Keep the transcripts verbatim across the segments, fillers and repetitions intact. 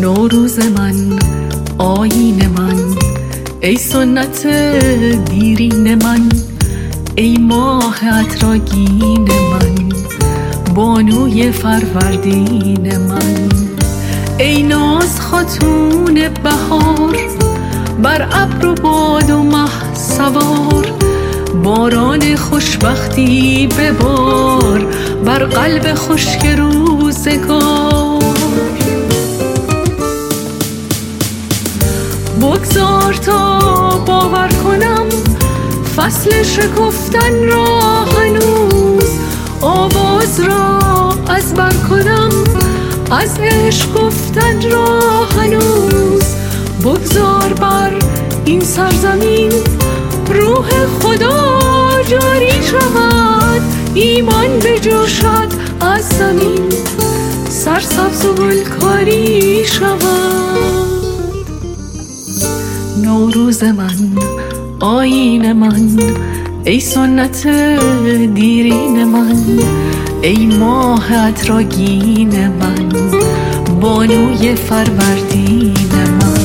نوروز من، آیین من، ای سنت دیرین من، ای ماه عطرآگین من، بانوی فروردین من، ای ناز خاتون بهار، بر ابر و باد و مه سوار، باران خوشبختی ببار بر قلب خشک روزگار. بگذار تا باور کنم فصل شکفتن را هنوز، آواز را از بر کنم از عشق گفتن را هنوز. بگذار بر این سرزمین روح خدا جاری شود، ایمان بجوشد از زمین، سرسبز و گلکاری شود. نوروز من، آیین من، ای سنت دیرین من، ای ماه عطرآگین من، بانوی فروردین من.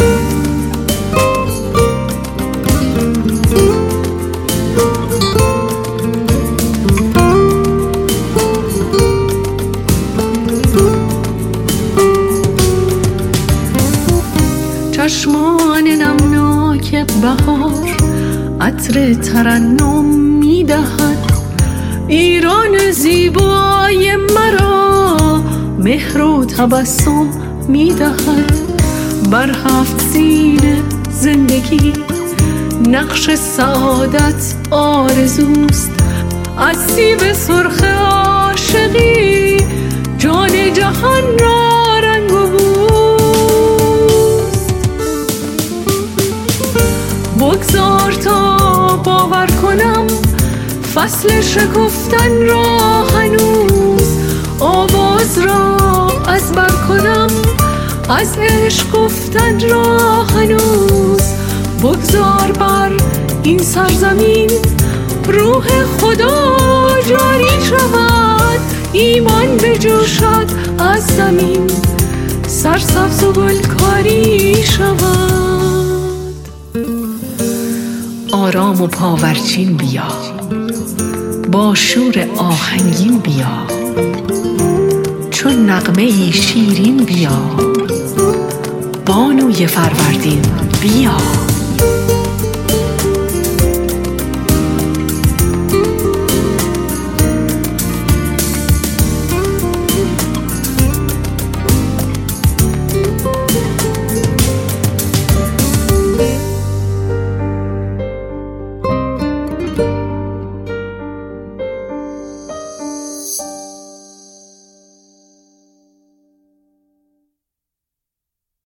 چشمان نمناک بهار عطر ترنم می‌دهد، ایران زیبای مرا مهر و تبسم می‌دهد. بر هفت سین زندگی نقش سعادت آرزوست، از سیب سرخ عاشقی جان جهان را رنگ و بوست. بگذار تا باور کنم فصل شکفتن را هنوز، آواز را از بر کنم از عشق گفتن را هنوز. بگذار بر این سرزمین روح خدا جاری شود، ایمان بجوشد از زمین، سرسبز و گلکاری شود. آرام و پاورچین بیا، با شور آهنگین بیا، چون نغمه ای شیرین بیا، بانوی فروردین بیا.